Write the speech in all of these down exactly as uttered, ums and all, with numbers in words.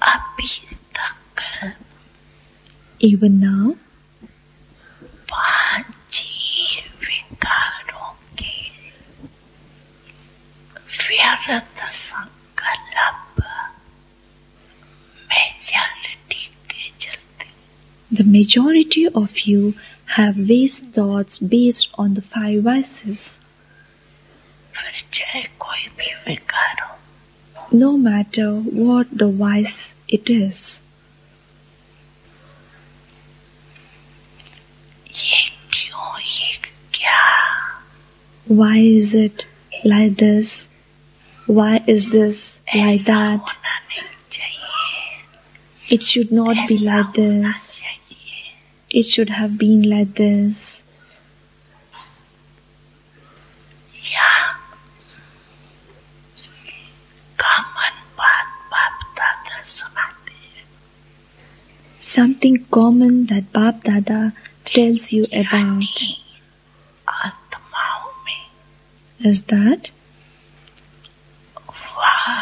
अभी तक Even now, पांच ही विकारों के व्यर्थ संकल्प मेजॉरिटी के चलते the majority of you have waste thoughts based on the five vices. फिर चाहे कोई भी विकार हो, No matter what the vice it is. ये क्यों, ये क्या, Why is it like this? Why is this like ऐसा that? होना नहीं चाहिए, It should not be ऐसा like होना this. चाहिए, It should have been like this. या कॉमन बात बाप दादा सुनाते हैं, Something common that Bap Dada tells you about यानी आत्माओं में is that वह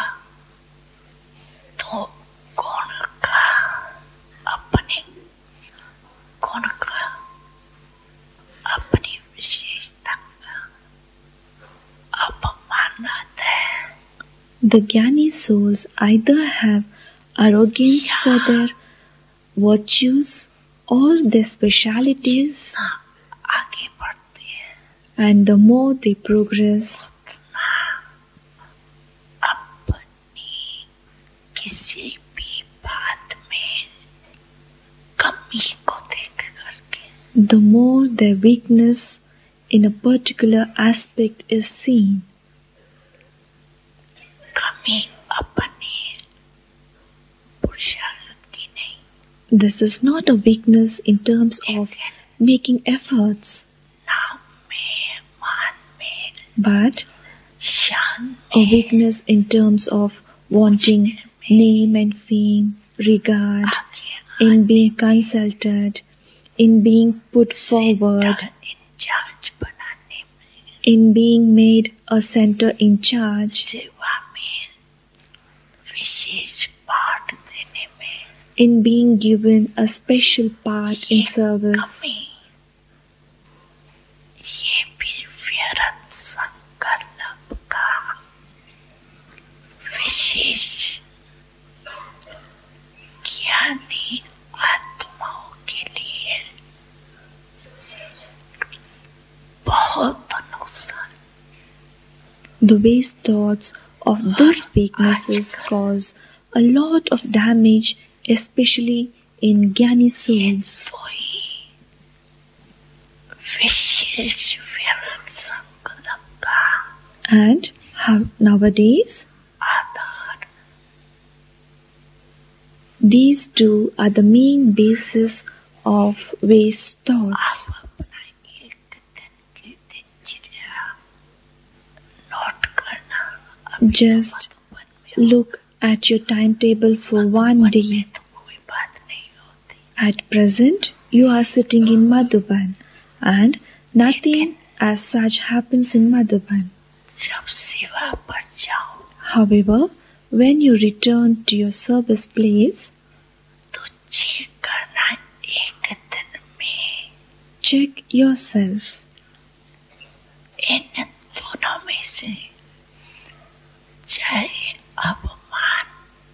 तो गुण का, अपने गुण का, अपनी विशेषता का अपमान आता है, the Jnani souls either have arrogance for their virtues or their specialities, ना आगे बढ़ते हैं, and the more they progress, अपनी किसी भी बात में कमी को देख करके the more their weakness in a particular aspect is seen. कमी अपनी पुरुषार्थ की नहीं, This is not a weakness in terms of making efforts, नाम में, मान में, but शान a weakness in terms of wanting name and fame, regard, आगे in being consulted, in being put forward, in charge बनाने में, in being made a center in charge, सेवा में विशेष पाठ देने में in being given a special part in service. कमी, ये भी व्यर्थ संकल्प का विशेष ज्ञानी आत्माओं के लिए बहुत नुकसान। The waste thoughts of these weaknesses cause a lot of damage, especially in Jnani souls. कोई विशेष व्यर्थ संकल्प का And how nowadays, Aadhaar these two are the main basis of waste thoughts. आप अपना एक दिन की दिनचर्या नोट करना, अभी Just मधुबन में look at your timetable for one Madhuban day. में तो कोई बात नहीं होती, At present, you are sitting in Madhuban and nothing as such happens in Madhuban. जब सेवा पर जाओ However, when you return to your service place, तो चेक करना एक दिन में check yourself. इन दोनों में से चाहे अपमान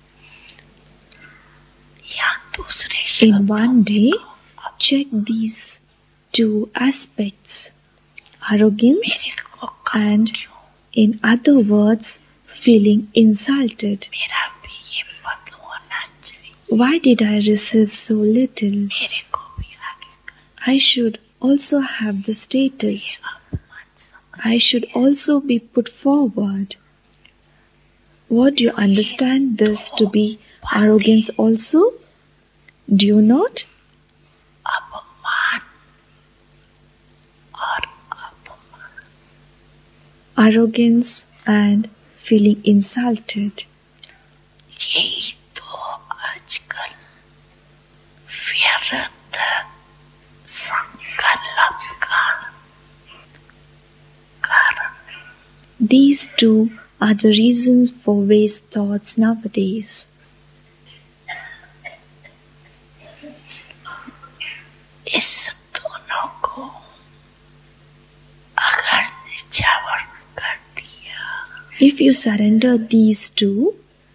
या दूसरे In शब्दों one day, में check these two aspects, arrogance मेरे को कम and, क्यों, in other words, feeling insulted. मेरा भी ये पद होना चाहिए, Why did I receive so little? मेरे को भी आगे कर, I should also have the status. अपमान समझ। I should also be put forward. What do you understand this to be arrogance also? Do you not? अपमान और अपमान Arrogance and feeling insulted. यही तो आजकल व्यर्थ संकल्प का कारण है। These two are the reasons for waste thoughts nowadays. इस दोनों को अगर निछावर कर दिया, If you surrender these two,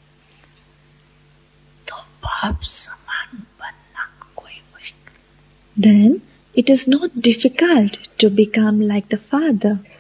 तो बाप समान बनना कोई मुश्किल, then it is not difficult to become like the Father.